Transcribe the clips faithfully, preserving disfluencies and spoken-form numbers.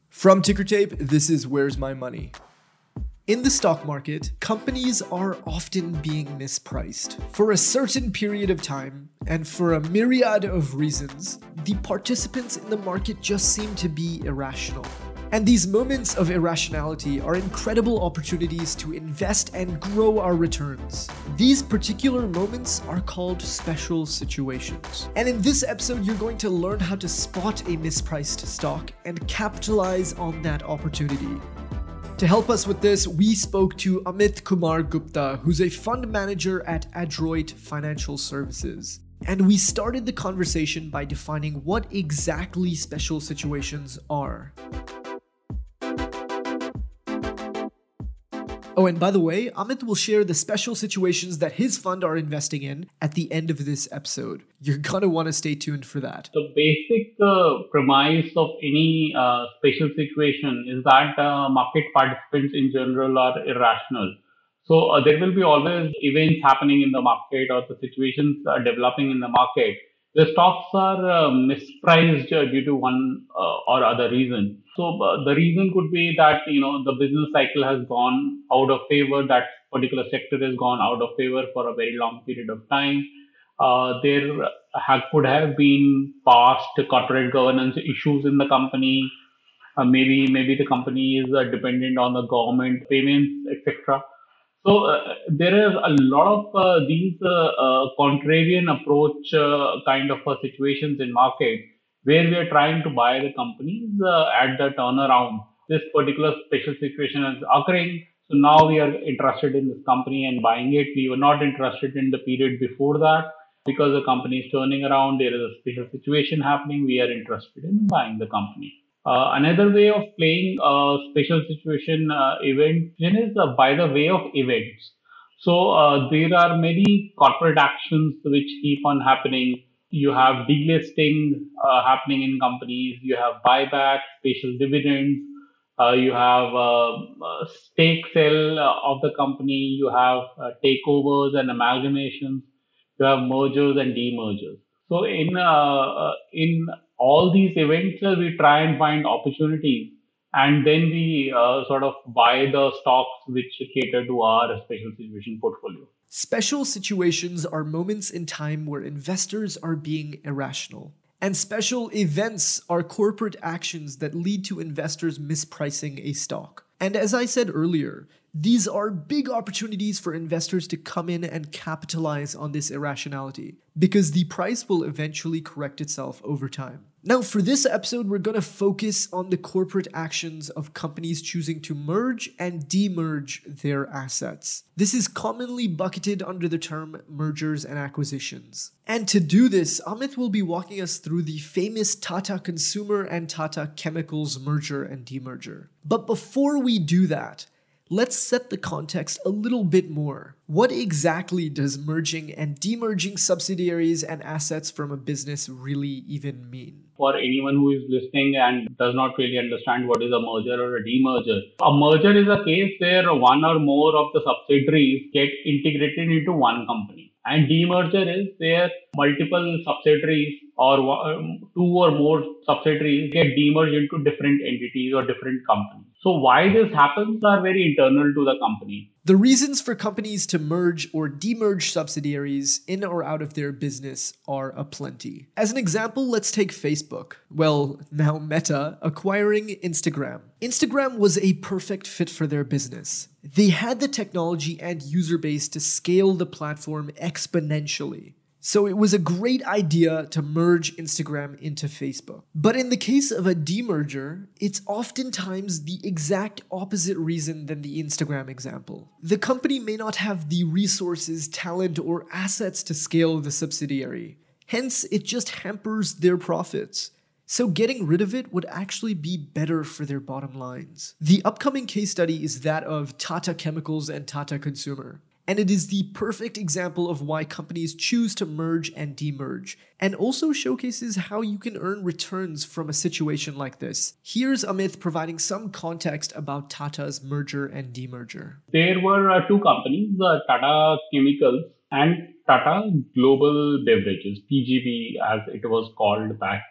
From Tickertape, this is Where's My Money? In the stock market, companies are often being mispriced. For a certain period of time, and for a myriad of reasons, the participants in the market just seem to be irrational. And these moments of irrationality are incredible opportunities to invest and grow our returns. These particular moments are called special situations. And in this episode, you're going to learn how to spot a mispriced stock and capitalize on that opportunity. To help us with this, we spoke to Amit Kumar Gupta, who's a fund manager at Adroit Financial Services. And we started the conversation by defining what exactly special situations are. Oh, and by the way, Amit will share the special situations that his fund are investing in at the end of this episode. You're gonna want to stay tuned for that. The basic uh, premise of any uh, special situation is that uh, market participants in general are irrational. So uh, there will be always events happening in the market or the situations uh, developing in the market. The stocks are uh, mispriced uh, due to one uh, or other reason. So uh, the reason could be that you know the business cycle has gone out of favor. That particular sector has gone out of favor for a very long period of time. Uh, there have, could have been past corporate governance issues in the company. Uh, maybe maybe the company is uh, dependent on the government payments, et cetera. So uh, there is a lot of uh, these uh, uh, contrarian approach uh, kind of uh, situations in market where we are trying to buy the companies uh, at the turnaround. This particular special situation is occurring. So now we are interested in this company and buying it. We were not interested in the period before that because the company is turning around. There is a special situation happening. We are interested in buying the company. Uh, another way of playing a special situation uh, event is uh, by the way of events. So uh, there are many corporate actions which keep on happening. You have delisting uh, happening in companies. You have buyback, special dividends. Uh, you have uh, uh, stake sale uh, of the company. You have uh, takeovers and amalgamations. You have mergers and demergers. So in uh, uh, in all these events, uh, we try and find opportunities, and then we uh, sort of buy the stocks which cater to our special situation portfolio. Special situations are moments in time where investors are being irrational. And special events are corporate actions that lead to investors mispricing a stock. And as I said earlier, these are big opportunities for investors to come in and capitalize on this irrationality, because the price will eventually correct itself over time. Now, for this episode, we're going to focus on the corporate actions of companies choosing to merge and demerge their assets. This is commonly bucketed under the term mergers and acquisitions. And to do this, Amit will be walking us through the famous Tata Consumer and Tata Chemicals merger and demerger. But before we do that, let's set the context a little bit more. What exactly does merging and demerging subsidiaries and assets from a business really even mean? For anyone who is listening and does not really understand what is a merger or a demerger, a merger is a case where one or more of the subsidiaries get integrated into one company. And demerger is where multiple subsidiaries or two or more subsidiaries get demerged into different entities or different companies. So why this happens are very internal to the company. The reasons for companies to merge or demerge subsidiaries in or out of their business are aplenty. As an example, let's take Facebook. Well, now Meta, acquiring Instagram. Instagram was a perfect fit for their business. They had the technology and user base to scale the platform exponentially. So it was a great idea to merge Instagram into Facebook. But in the case of a demerger, it's oftentimes the exact opposite reason than the Instagram example. The company may not have the resources, talent, or assets to scale the subsidiary. Hence, it just hampers their profits. So getting rid of it would actually be better for their bottom lines. The upcoming case study is that of Tata Chemicals and Tata Consumer. And it is the perfect example of why companies choose to merge and demerge, and also showcases how you can earn returns from a situation like this. Here's Amit providing some context about Tata's merger and demerger. There were uh, two companies, uh, Tata Chemicals and Tata Global Beverages, T G B as it was called back then.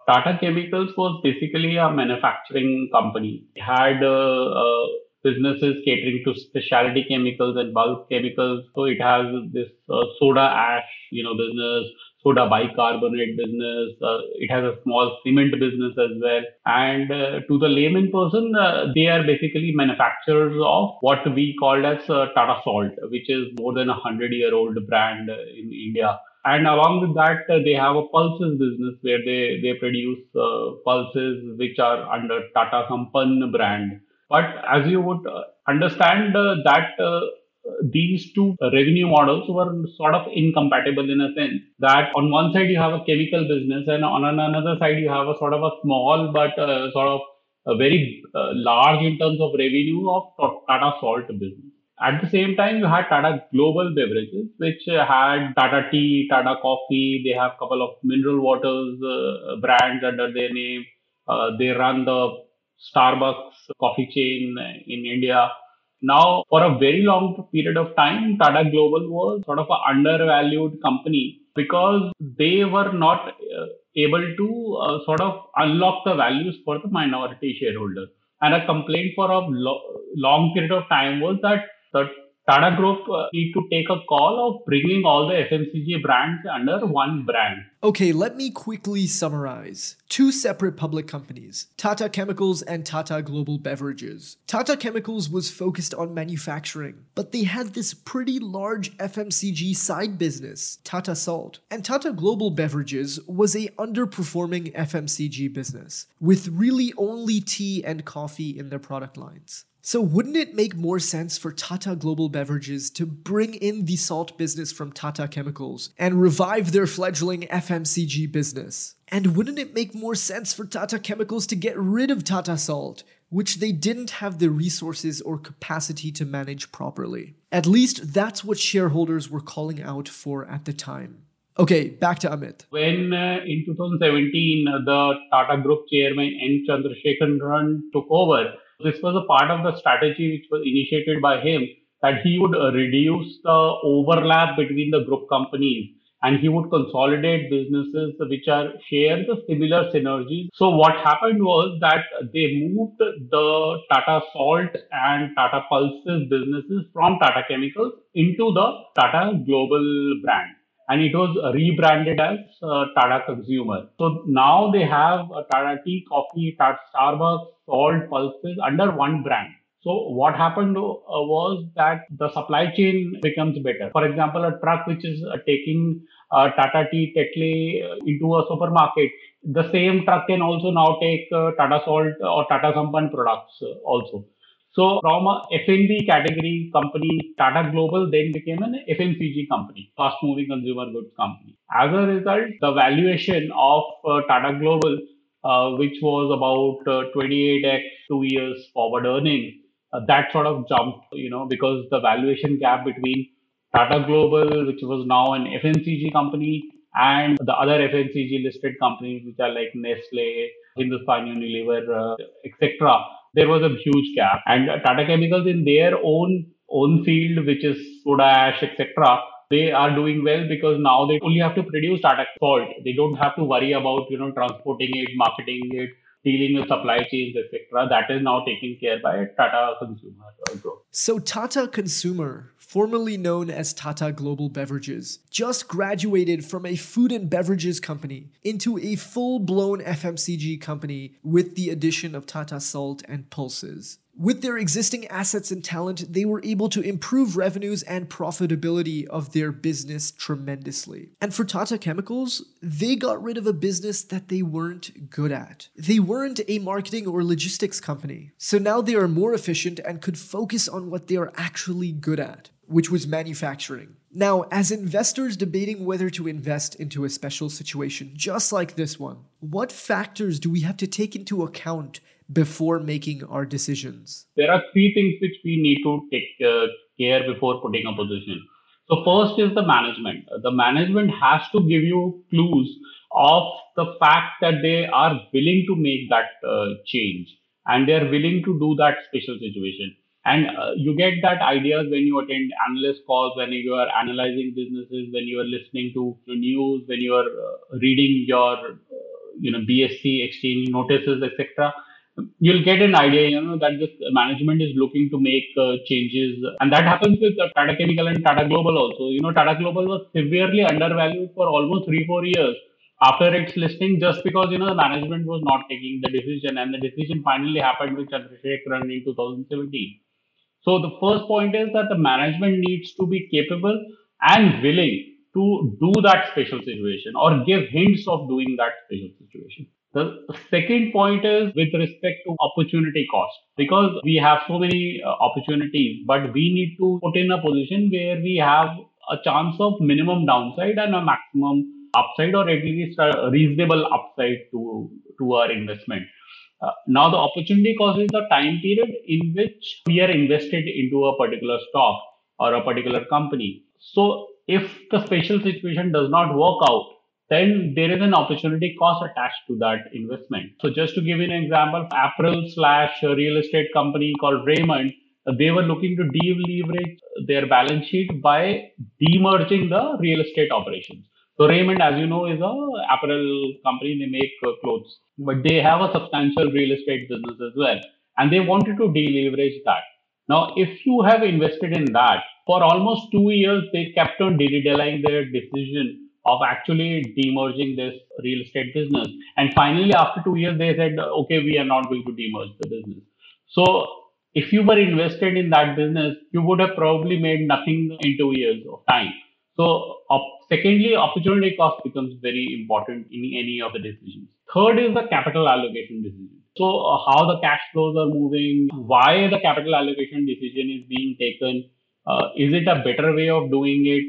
Tata Chemicals was basically a manufacturing company. It had uh, uh, businesses catering to specialty chemicals and bulk chemicals. So it has this uh, soda ash, you know, business, soda bicarbonate business. Uh, it has a small cement business as well. And uh, to the layman person, uh, they are basically manufacturers of what we called as uh, Tata Salt, which is more than a hundred year old brand uh, in India. And along with that, uh, they have a pulses business where they, they produce uh, pulses which are under Tata Sampann brand. But as you would uh, understand, uh, that uh, these two revenue models were sort of incompatible in a sense that on one side you have a chemical business and on another side you have a sort of a small but uh, sort of a very uh, large in terms of revenue of Tata Salt business. At the same time, you had Tata Global Beverages, which uh, had Tata Tea, Tata Coffee. They have a couple of mineral waters uh, brands under their name. Uh, they run the Starbucks coffee chain in India. Now, for a very long period of time, Tata Global was sort of an undervalued company because they were not uh, able to uh, sort of unlock the values for the minority shareholders. And a complaint for a lo- long period of time was that the Tata Group uh, need to take a call of bringing all the F M C G brands under one brand. Okay, let me quickly summarize. Two separate public companies, Tata Chemicals and Tata Global Beverages. Tata Chemicals was focused on manufacturing, but they had this pretty large F M C G side business, Tata Salt. And Tata Global Beverages was a underperforming F M C G business, with really only tea and coffee in their product lines. So wouldn't it make more sense for Tata Global Beverages to bring in the salt business from Tata Chemicals and revive their fledgling F M C G business? And wouldn't it make more sense for Tata Chemicals to get rid of Tata Salt, which they didn't have the resources or capacity to manage properly? At least that's what shareholders were calling out for at the time. Okay, back to Amit. When uh, in twenty seventeen uh, the Tata Group chairman N. Chandrasekaran took over, this was a part of the strategy which was initiated by him that he would uh, reduce the overlap between the group companies and he would consolidate businesses which are share the similar synergies. So what happened was that they moved the Tata Salt and Tata Pulses businesses from Tata Chemicals into the Tata Global brand and it was rebranded as uh, Tata Consumer. So now they have uh, Tata Tea, Coffee, Tata Starbucks, Salt, Pulses under one brand. So what happened uh, was that the supply chain becomes better. For example, a truck which is uh, taking uh, Tata Tea, Tetley uh, into a supermarket, the same truck can also now take uh, Tata Salt or Tata Sampann products uh, also. So from a F and B category company, Tata Global then became an F M C G company, fast moving consumer goods company. As a result, the valuation of uh, Tata Global, uh, which was about uh, twenty-eight x two years forward earnings, uh, that sort of jumped, you know, because the valuation gap between Tata Global, which was now an F M C G company, and the other F M C G listed companies, which are like Nestle, Hindustan Unilever, uh, et cetera. There was a huge gap, and uh, Tata Chemicals in their own own field, which is soda ash, et cetera. They are doing well because now they only have to produce Tata Salt. They don't have to worry about you know transporting it, marketing it, dealing with supply chains, et cetera. That is now taken care by Tata Consumer uh, Group. So Tata Consumer, formerly known as Tata Global Beverages, just graduated from a food and beverages company into a full-blown F M C G company with the addition of Tata Salt and Pulses. With their existing assets and talent, they were able to improve revenues and profitability of their business tremendously. And for Tata Chemicals, they got rid of a business that they weren't good at. They weren't a marketing or logistics company. So now they are more efficient and could focus on what they are actually good at, which was manufacturing. Now, as investors debating whether to invest into a special situation just like this one, what factors do we have to take into account before making our decisions? There are three things which we need to take uh, care before putting a position. So first is the management. Uh, The management has to give you clues of the fact that they are willing to make that uh, change and they are willing to do that special situation. And uh, you get that ideas when you attend analyst calls, when you are analyzing businesses, when you are listening to the news, when you are uh, reading your uh, you know, B S C exchange notices, et cetera, you'll get an idea, you know, that this management is looking to make uh, changes. And that happens with uh, Tata Chemical and Tata Global also. You know, Tata Global was severely undervalued for almost three, four years after its listing just because, you know, the management was not taking the decision. And the decision finally happened with Chandrasekharan in two thousand seventeen. So the first point is that the management needs to be capable and willing to do that special situation or give hints of doing that special situation. The second point is with respect to opportunity cost, because we have so many uh, opportunities, but we need to put in a position where we have a chance of minimum downside and a maximum upside, or at least a reasonable upside to to our investment. Uh, now, the opportunity cost is the time period in which we are invested into a particular stock or a particular company. So, if the special situation does not work out, then there is an opportunity cost attached to that investment. So, just to give you an example, apparel slash real estate company called Raymond, uh, they were looking to deleverage their balance sheet by demerging the real estate operations. So Raymond, as you know, is a apparel company. They make uh, clothes, but they have a substantial real estate business as well, and they wanted to deleverage that. Now, if you have invested in that for almost two years, they kept on delaying their decision of actually demerging this real estate business, and finally, after two years, they said, "Okay, we are not going to demerge the business." So, if you were invested in that business, you would have probably made nothing in two years of time. So, op- secondly, opportunity cost becomes very important in any of the decisions. Third is the capital allocation decision. So, uh, how the cash flows are moving, why the capital allocation decision is being taken, uh, is it a better way of doing it,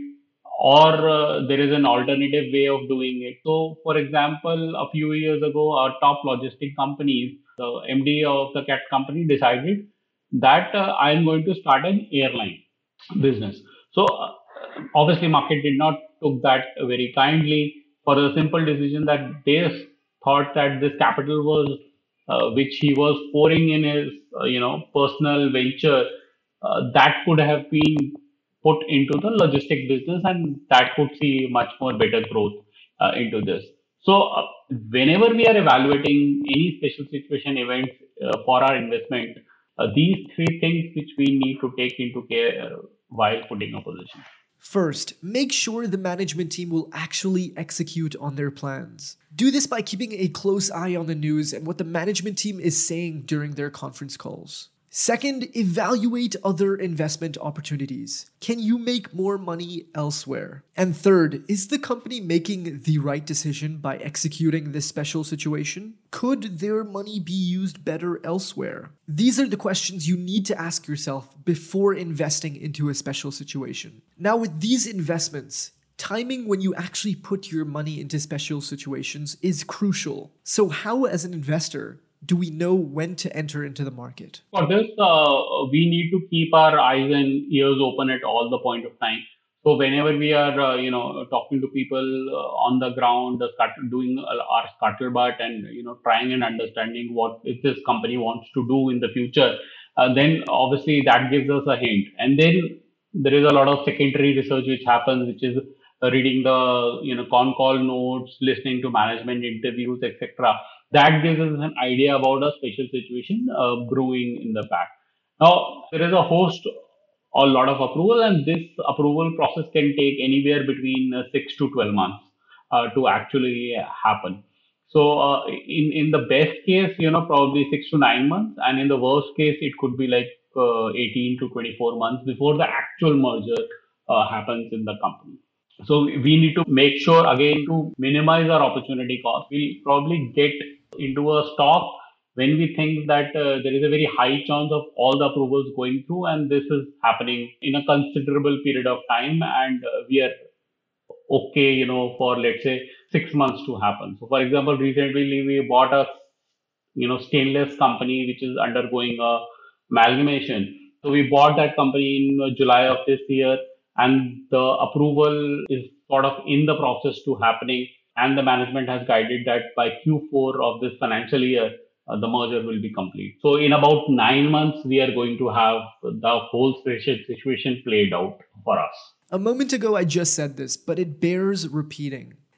or uh, there is an alternative way of doing it. So, for example, a few years ago, our top logistic companies, the M D of the cat company decided that uh, I am going to start an airline business. So uh, obviously, market did not took that very kindly for the simple decision that they thought that this capital was uh, which he was pouring in his uh, you know personal venture, uh, that could have been put into the logistic business, and that could see much more better growth uh, into this. So uh, whenever we are evaluating any special situation events uh, for our investment, uh, these three things which we need to take into care uh, while putting a position. First, make sure the management team will actually execute on their plans. Do this by keeping a close eye on the news and what the management team is saying during their conference calls. Second, evaluate other investment opportunities. Can you make more money elsewhere? And third, is the company making the right decision by executing this special situation? Could their money be used better elsewhere? These are the questions you need to ask yourself before investing into a special situation. Now, with these investments, timing when you actually put your money into special situations is crucial. So how, as an investor, do we know when to enter into the market? For this, uh, we need to keep our eyes and ears open at all the point of time. So whenever we are, uh, you know, talking to people uh, on the ground, uh, scuttle- doing uh, our scuttlebutt and, you know, trying and understanding what if this company wants to do in the future, uh, then obviously that gives us a hint. And then there is a lot of secondary research which happens, which is uh, reading the, you know, con call notes, listening to management interviews, et cetera. That gives us an idea about a special situation uh, brewing in the back. Now, there is a host, a lot of approval, and this approval process can take anywhere between uh, six to twelve months uh, to actually happen. So, uh, in in the best case, you know, probably six to nine months, and in the worst case, it could be like uh, eighteen to twenty-four months before the actual merger uh, happens in the company. So we need to make sure again to minimize our opportunity cost. We'll probably get into a stock when we think that uh, there is a very high chance of all the approvals going through, and this is happening in a considerable period of time, and uh, we are okay, you know, for let's say six months to happen. So, for example, recently we bought a you know stainless company which is undergoing a amalgamation. So we bought that company in uh, July of this year, and the approval is sort of in the process to happening, and the management has guided that by Q four of this financial year, uh, the merger will be complete. So in about nine months, we are going to have the whole special situation played out for us. A moment ago, I just said this, but it bears repeating.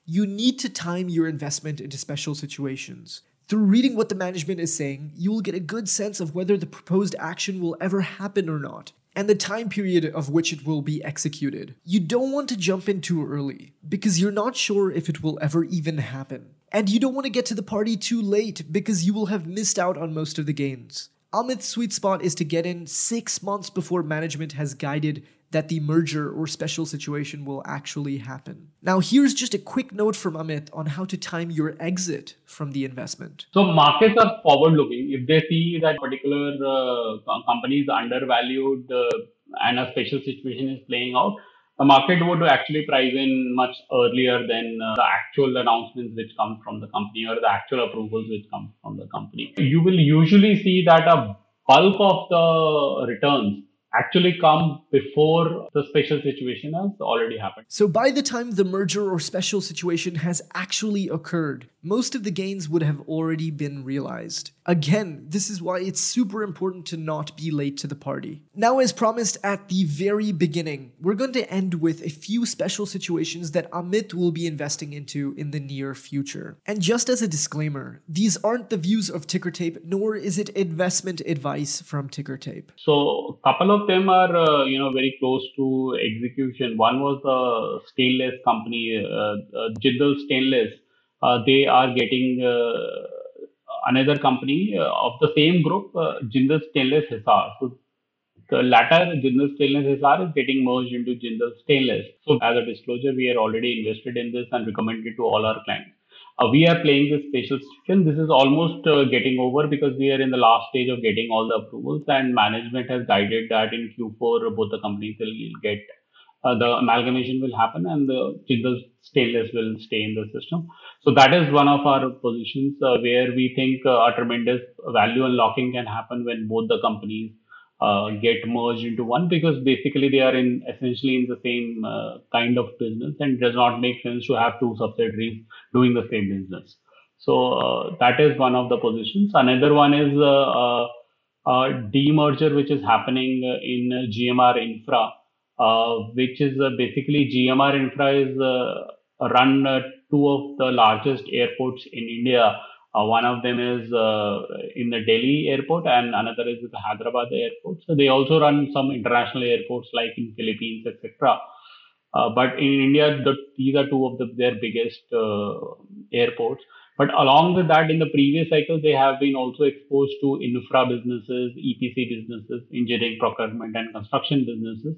You need to time your investment into special situations. Through reading what the management is saying, you will get a good sense of whether the proposed action will ever happen or not, and the time period of which it will be executed. You don't want to jump in too early, because you're not sure if it will ever even happen. And you don't want to get to the party too late, because you will have missed out on most of the gains. Amit's sweet spot is to get in six months before management has guided that the merger or special situation will actually happen. Now, here's just a quick note from Amit on how to time your exit from the investment. So markets are forward-looking. If they see that particular uh, company is undervalued uh, and a special situation is playing out, the market would actually price in much earlier than uh, the actual announcements which come from the company or the actual approvals which come from the company. You will usually see that a bulk of the returns actually come before the special situation has already happened. So by the time the merger or special situation has actually occurred, most of the gains would have already been realized. Again, this is why it's super important to not be late to the party. Now, as promised at the very beginning, we're going to end with a few special situations that Amit will be investing into in the near future. And just as a disclaimer, these aren't the views of TickerTape, nor is it investment advice from TickerTape. So a couple of them are, uh, you know, very close to execution. One was the stainless company, uh, uh, Jindal Stainless. Uh, they are getting uh, another company uh, of the same group, uh, Jindal Stainless Hisar. So the latter, Jindal Stainless Hisar, is getting merged into Jindal Stainless. So as a disclosure, we are already invested in this and recommend it to all our clients. Uh, we are playing this special situation. This is almost uh, getting over because we are in the last stage of getting all the approvals, and management has guided that in Q four both the companies will get uh, the amalgamation will happen and the Jindal Stainless will stay in the system. So that is one of our positions uh, where we think uh, a tremendous value unlocking can happen when both the companies uh, get merged into one, because basically they are in essentially in the same uh, kind of business, and it does not make sense to have two subsidiaries doing the same business. So uh, that is one of the positions. Another one is uh, uh, uh, demerger, which is happening uh, in uh, G M R Infra, uh, which is uh, basically G M R Infra is uh, run uh, two of the largest airports in India. Uh, one of them is uh, in the Delhi airport and another is the Hyderabad airport. So they also run some international airports like in Philippines, et cetera. Uh, but in India, the, these are two of the, their biggest uh, airports. But along with that, in the previous cycle, they have been also exposed to infra businesses, E P C businesses, engineering, procurement, and construction businesses.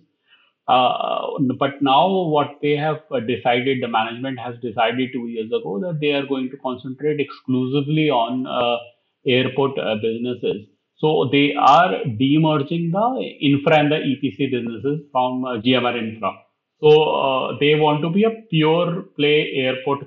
Uh, but now what they have decided, the management has decided two years ago that they are going to concentrate exclusively on uh, airport uh, businesses. So they are demerging the infra and the E P C businesses from uh, G M R Infra. So uh, they want to be a pure play airport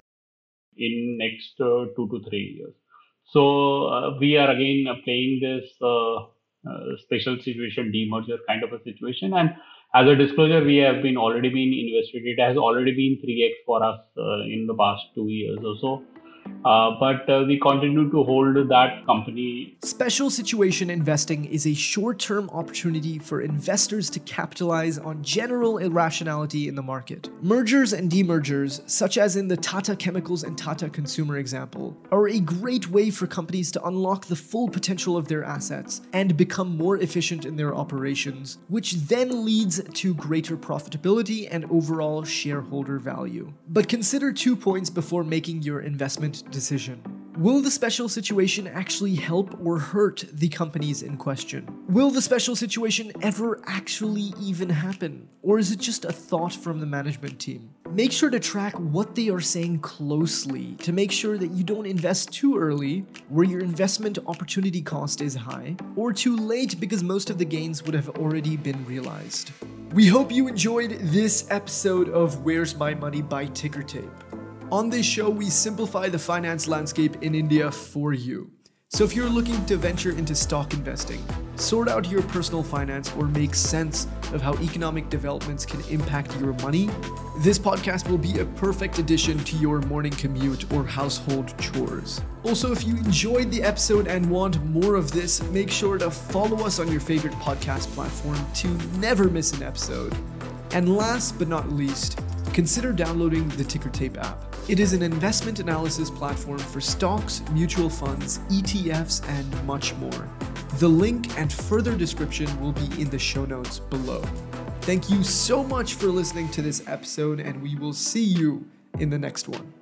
in next uh, two to three years. So uh, we are again uh, playing this uh, uh, special situation demerger kind of a situation. And as a disclosure, we have been already been invested. It has already been three x for us uh, in the past two years or so. Uh, but uh, we continue to hold that company. Special situation investing is a short-term opportunity for investors to capitalize on general irrationality in the market. Mergers and demergers, such as in the Tata Chemicals and Tata Consumer example, are a great way for companies to unlock the full potential of their assets and become more efficient in their operations, which then leads to greater profitability and overall shareholder value. But consider two points before making your investment decision. Will the special situation actually help or hurt the companies in question? Will the special situation ever actually even happen? Or is it just a thought from the management team? Make sure to track what they are saying closely to make sure that you don't invest too early, where your investment opportunity cost is high, or too late because most of the gains would have already been realized. We hope you enjoyed this episode of Where's My Money by TickerTape. On this show, we simplify the finance landscape in India for you. So if you're looking to venture into stock investing, sort out your personal finance, or make sense of how economic developments can impact your money, this podcast will be a perfect addition to your morning commute or household chores. Also, if you enjoyed the episode and want more of this, make sure to follow us on your favorite podcast platform to never miss an episode. And last but not least, consider downloading the TickerTape app. It is an investment analysis platform for stocks, mutual funds, E T Fs, and much more. The link and further description will be in the show notes below. Thank you so much for listening to this episode, and we will see you in the next one.